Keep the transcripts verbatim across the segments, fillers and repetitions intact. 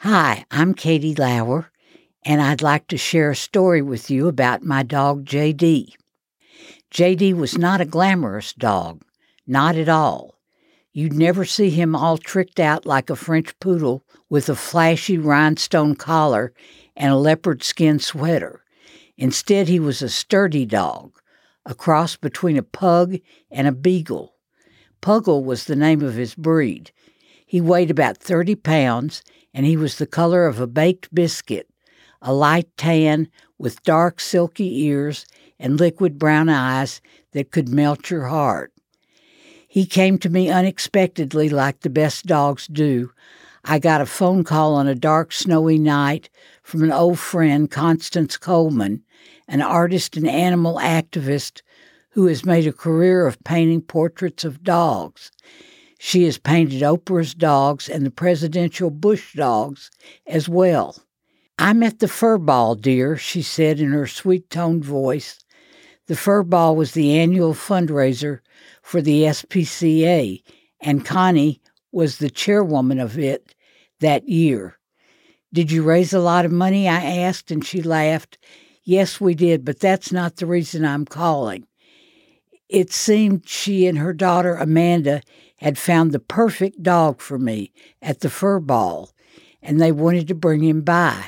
Hi, I'm Katie Lauer, and I'd like to share a story with you about my dog J D. J D was not a glamorous dog, not at all. You'd never see him all tricked out like a French poodle with a flashy rhinestone collar and a leopard skin sweater. Instead, he was a sturdy dog, a cross between a pug and a beagle. Puggle was the name of his breed. He weighed about thirty pounds, and he was the color of a baked biscuit, a light tan with dark silky ears and liquid brown eyes that could melt your heart. He came to me unexpectedly like the best dogs do. I got a phone call on a dark, snowy night from an old friend, Constance Coleman, an artist and animal activist who has made a career of painting portraits of dogs. She has painted Oprah's dogs and the presidential Bush dogs as well. "I'm at the Fur Ball, dear," she said in her sweet-toned voice. The Fur Ball was the annual fundraiser for the S P C A, and Connie was the chairwoman of it that year. "Did you raise a lot of money?" I asked, and she laughed. "Yes, we did, but that's not the reason I'm calling." It seemed she and her daughter Amanda had found the perfect dog for me at the Fur Ball, and they wanted to bring him by.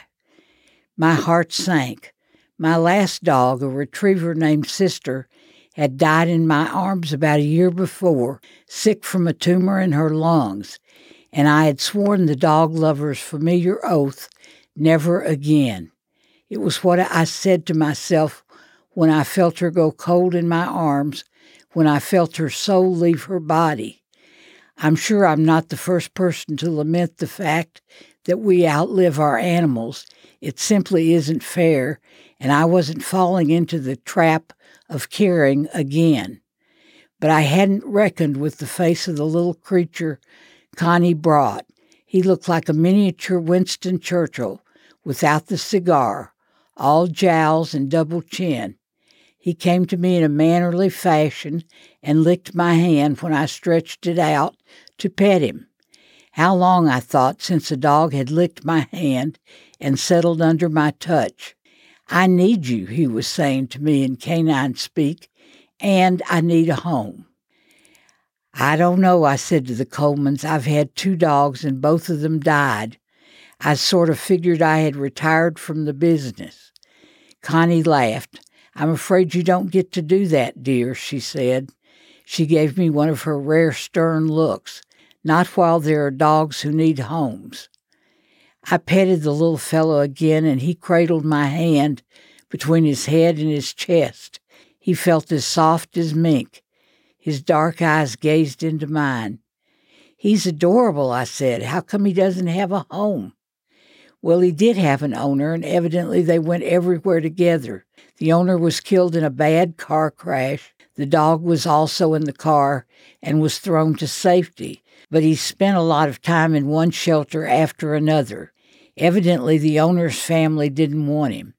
My heart sank. My last dog, a retriever named Sister, had died in my arms about a year before, sick from a tumor in her lungs, and I had sworn the dog lover's familiar oath, never again. It was what I said to myself when I felt her go cold in my arms, when I felt her soul leave her body. I'm sure I'm not the first person to lament the fact that we outlive our animals. It simply isn't fair, and I wasn't falling into the trap of caring again. But I hadn't reckoned with the face of the little creature Connie brought. He looked like a miniature Winston Churchill, without the cigar, all jowls and double chin. He came to me in a mannerly fashion and licked my hand when I stretched it out to pet him. How long, I thought, since a dog had licked my hand and settled under my touch. "I need you," he was saying to me in canine speak, "and I need a home." "I don't know," I said to the Colemans. "I've had two dogs and both of them died. I sort of figured I had retired from the business." Connie laughed. "I'm afraid you don't get to do that, dear," she said. She gave me one of her rare stern looks. "Not while there are dogs who need homes." I petted the little fellow again, and he cradled my hand between his head and his chest. He felt as soft as mink. His dark eyes gazed into mine. "He's adorable," I said. "How come he doesn't have a home?" Well, he did have an owner, and evidently they went everywhere together. The owner was killed in a bad car crash. The dog was also in the car and was thrown to safety, but he spent a lot of time in one shelter after another. Evidently, the owner's family didn't want him.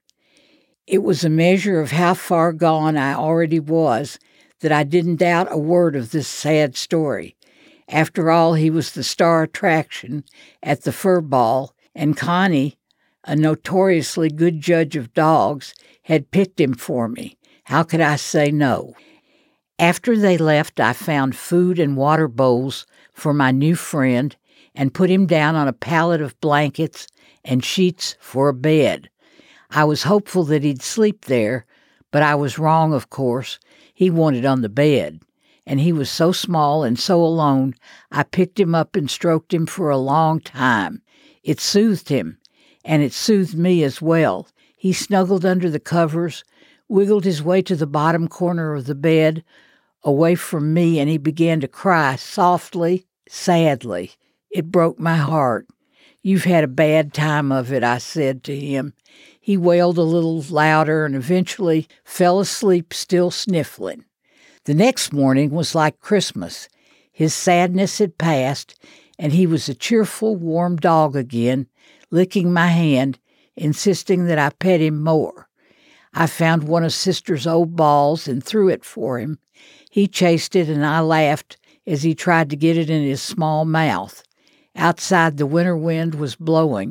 It was a measure of how far gone I already was that I didn't doubt a word of this sad story. After all, he was the star attraction at the Fur Ball, and Connie, a notoriously good judge of dogs, had picked him for me. How could I say no? After they left, I found food and water bowls for my new friend and put him down on a pallet of blankets and sheets for a bed. I was hopeful that he'd sleep there, but I was wrong, of course. He wanted on the bed, and he was so small and so alone, I picked him up and stroked him for a long time. It soothed him, and it soothed me as well. He snuggled under the covers, wiggled his way to the bottom corner of the bed, away from me, and he began to cry softly, sadly. It broke my heart. "You've had a bad time of it," I said to him. He wailed a little louder and eventually fell asleep, still sniffling. The next morning was like Christmas. His sadness had passed, and he was a cheerful, warm dog again, licking my hand, insisting that I pet him more. I found one of Sister's old balls and threw it for him. He chased it, and I laughed as he tried to get it in his small mouth. Outside, the winter wind was blowing.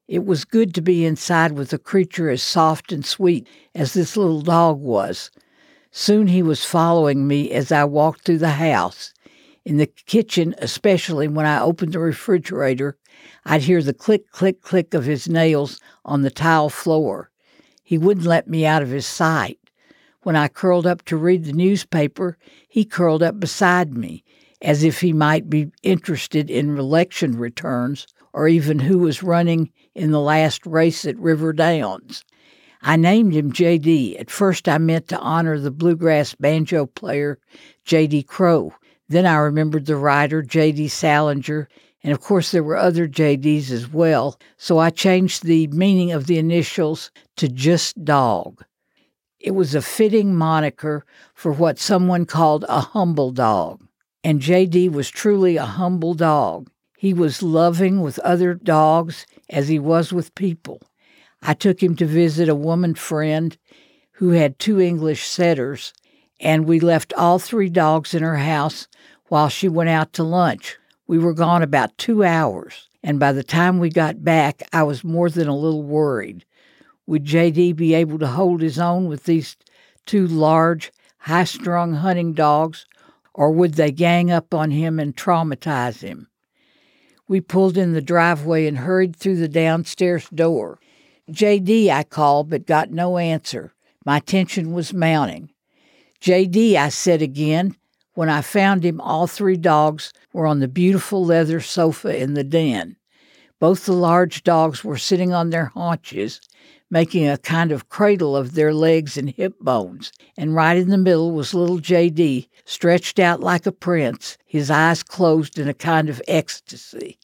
It was good to be inside with a creature as soft and sweet as this little dog was. Soon he was following me as I walked through the house. In the kitchen, especially when I opened the refrigerator, I'd hear the click, click, click of his nails on the tile floor. He wouldn't let me out of his sight. When I curled up to read the newspaper, he curled up beside me, as if he might be interested in election returns or even who was running in the last race at River Downs. I named him J D. At first I meant to honor the bluegrass banjo player J D Crowe. Then I remembered the writer J D Salinger, and of course there were other J Ds as well, so I changed the meaning of the initials to just Dog. It was a fitting moniker for what someone called a humble dog, and J D was truly a humble dog. He was loving with other dogs as he was with people. I took him to visit a woman friend who had two English setters, and we left all three dogs in her house while she went out to lunch. We were gone about two hours, and by the time we got back, I was more than a little worried. Would J D be able to hold his own with these two large, high-strung hunting dogs, or would they gang up on him and traumatize him? We pulled in the driveway and hurried through the downstairs door. J D, I called, but got no answer. My tension was mounting. J D, I said again. When I found him, all three dogs were on the beautiful leather sofa in the den. Both the large dogs were sitting on their haunches, making a kind of cradle of their legs and hip bones, and right in the middle was little J D, stretched out like a prince, his eyes closed in a kind of ecstasy.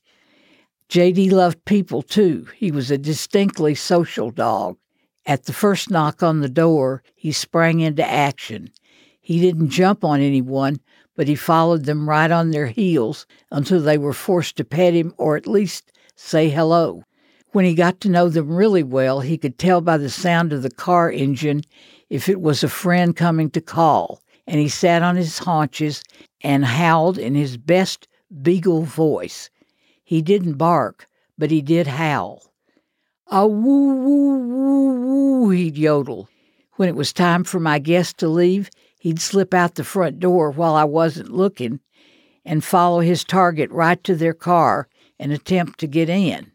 J D loved people, too. He was a distinctly social dog. At the first knock on the door, he sprang into action. He didn't jump on anyone, but he followed them right on their heels until they were forced to pet him or at least say hello. When he got to know them really well, he could tell by the sound of the car engine if it was a friend coming to call, and he sat on his haunches and howled in his best beagle voice. He didn't bark, but he did howl. "Ah, woo, woo, woo, woo," he'd yodel. When it was time for my guest to leave, he'd slip out the front door while I wasn't looking and follow his target right to their car and attempt to get in.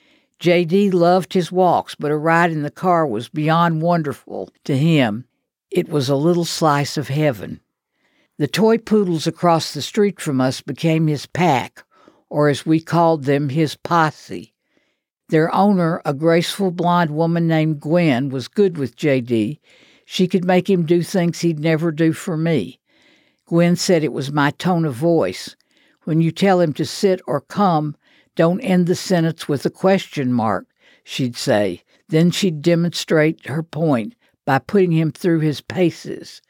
J D loved his walks, but a ride in the car was beyond wonderful to him. It was a little slice of heaven. The toy poodles across the street from us became his pack, or as we called them, his posse. Their owner, a graceful blonde woman named Gwen, was good with J D. She could make him do things he'd never do for me. Gwen said it was my tone of voice. When you tell him to sit or come, don't end the sentence with a question mark, she'd say. Then she'd demonstrate her point by putting him through his paces.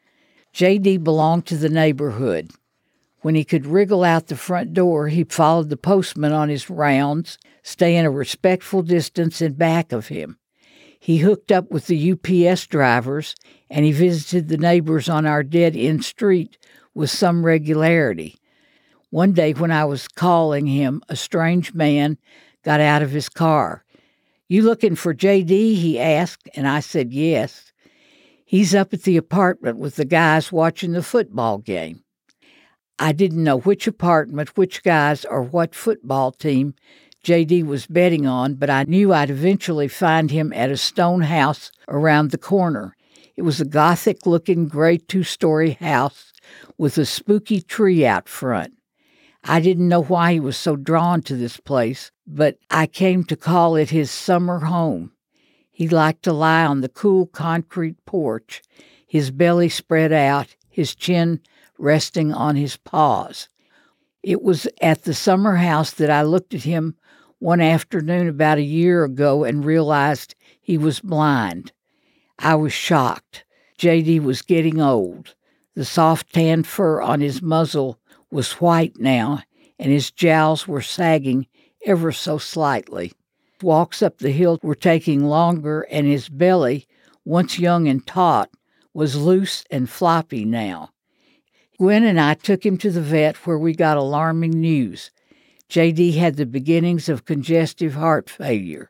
J D belonged to the neighborhood. When he could wriggle out the front door, he followed the postman on his rounds, staying a respectful distance in back of him. He hooked up with the U P S drivers, and he visited the neighbors on our dead-end street with some regularity. One day when I was calling him, a strange man got out of his car. "You looking for J D?" he asked, and I said yes. "He's up at the apartment with the guys watching the football game." I didn't know which apartment, which guys, or what football team J D was betting on, but I knew I'd eventually find him at a stone house around the corner. It was a gothic-looking gray two-story house with a spooky tree out front. I didn't know why he was so drawn to this place, but I came to call it his summer home. He liked to lie on the cool concrete porch, his belly spread out, his chin resting on his paws. It was at the summer house that I looked at him one afternoon about a year ago and realized he was blind. I was shocked. J D was getting old. The soft tan fur on his muzzle was white now, and his jowls were sagging ever so slightly. Walks up the hill were taking longer, and his belly, once young and taut, was loose and floppy now. Gwen and I took him to the vet where we got alarming news. J D had the beginnings of congestive heart failure.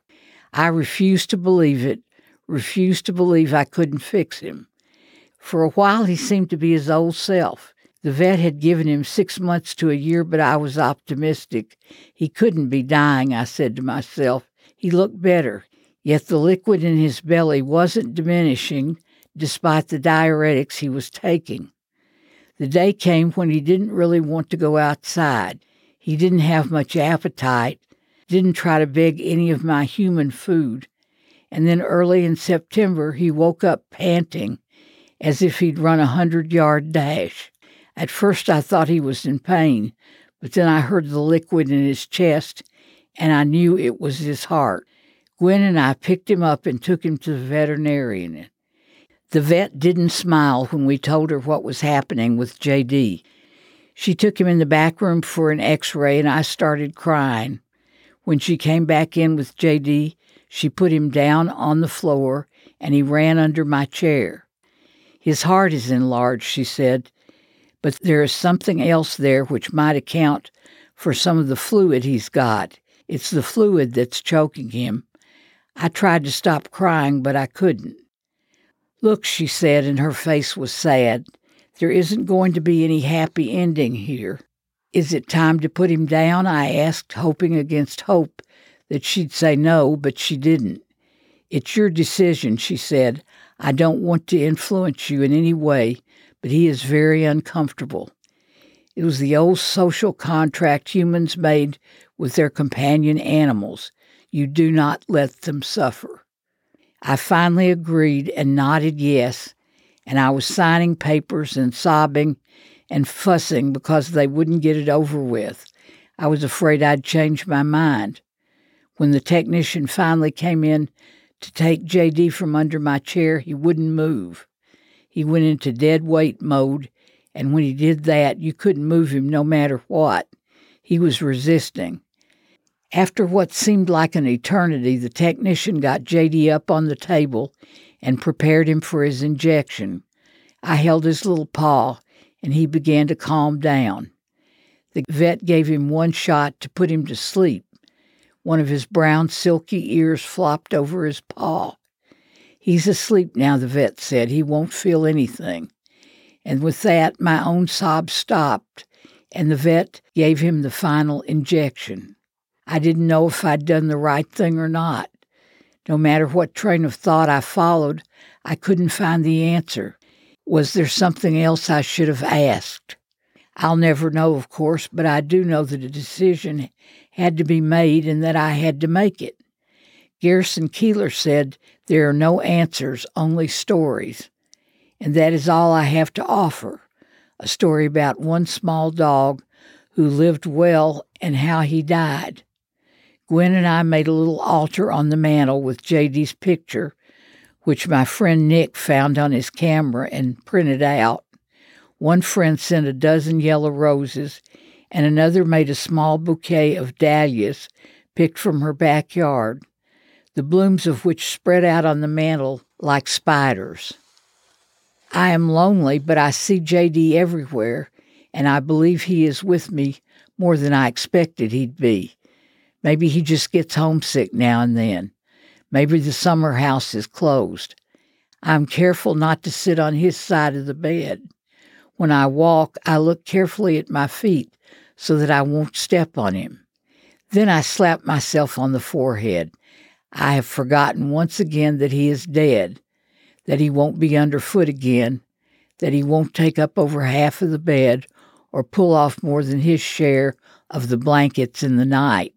I refused to believe it, refused to believe I couldn't fix him. For a while he seemed to be his old self. The vet had given him six months to a year, but I was optimistic. He couldn't be dying, I said to myself. He looked better, yet the liquid in his belly wasn't diminishing despite the diuretics he was taking. The day came when he didn't really want to go outside. He didn't have much appetite, didn't try to beg any of my human food. And then early in September, he woke up panting, as if he'd run a hundred-yard dash. At first I thought he was in pain, but then I heard the liquid in his chest, and I knew it was his heart. Gwen and I picked him up and took him to the veterinarian. The vet didn't smile when we told her what was happening with J D. She took him in the back room for an x-ray, and I started crying. When she came back in with J D, she put him down on the floor, and he ran under my chair. His heart is enlarged, she said, but there is something else there which might account for some of the fluid he's got. It's the fluid that's choking him. I tried to stop crying, but I couldn't. Look, she said, and her face was sad. There isn't going to be any happy ending here. Is it time to put him down? I asked, hoping against hope that she'd say no, but she didn't. It's your decision, she said. I don't want to influence you in any way, but he is very uncomfortable. It was the old social contract humans made with their companion animals. You do not let them suffer. I finally agreed and nodded yes, and I was signing papers and sobbing and fussing because they wouldn't get it over with. I was afraid I'd change my mind. When the technician finally came in to take J D from under my chair, he wouldn't move. He went into dead weight mode, and when he did that, you couldn't move him no matter what. He was resisting. After what seemed like an eternity, the technician got J D up on the table and prepared him for his injection. I held his little paw, and he began to calm down. The vet gave him one shot to put him to sleep. One of his brown, silky ears flopped over his paw. He's asleep now, the vet said. He won't feel anything. And with that, my own sobs stopped, and the vet gave him the final injection. I didn't know if I'd done the right thing or not. No matter what train of thought I followed, I couldn't find the answer. Was there something else I should have asked? I'll never know, of course, but I do know that a decision had to be made and that I had to make it. Garrison Keillor said, there are no answers, only stories. And that is all I have to offer, a story about one small dog who lived well and how he died. Gwen and I made a little altar on the mantel with J D's picture, which my friend Nick found on his camera and printed out. One friend sent a dozen yellow roses, and another made a small bouquet of dahlias picked from her backyard, the blooms of which spread out on the mantel like spiders. I am lonely, but I see J D everywhere, and I believe he is with me more than I expected he'd be. Maybe he just gets homesick now and then. Maybe the summer house is closed. I'm careful not to sit on his side of the bed. When I walk, I look carefully at my feet so that I won't step on him. Then I slap myself on the forehead. I have forgotten once again that he is dead, that he won't be underfoot again, that he won't take up over half of the bed or pull off more than his share of the blankets in the night.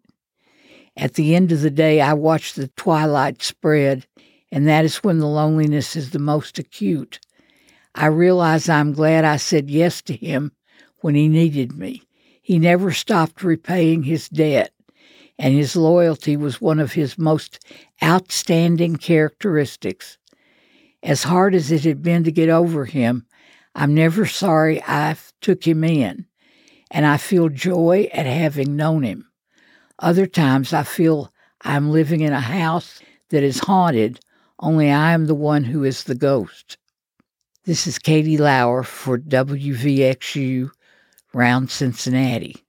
At the end of the day, I watch the twilight spread, and that is when the loneliness is the most acute. I realize I'm glad I said yes to him when he needed me. He never stopped repaying his debt, and his loyalty was one of his most outstanding characteristics. As hard as it had been to get over him, I'm never sorry I took him in, and I feel joy at having known him. Other times I feel I'm living in a house that is haunted, only I am the one who is the ghost. This is Katie Lauer for W V X U, Round Cincinnati.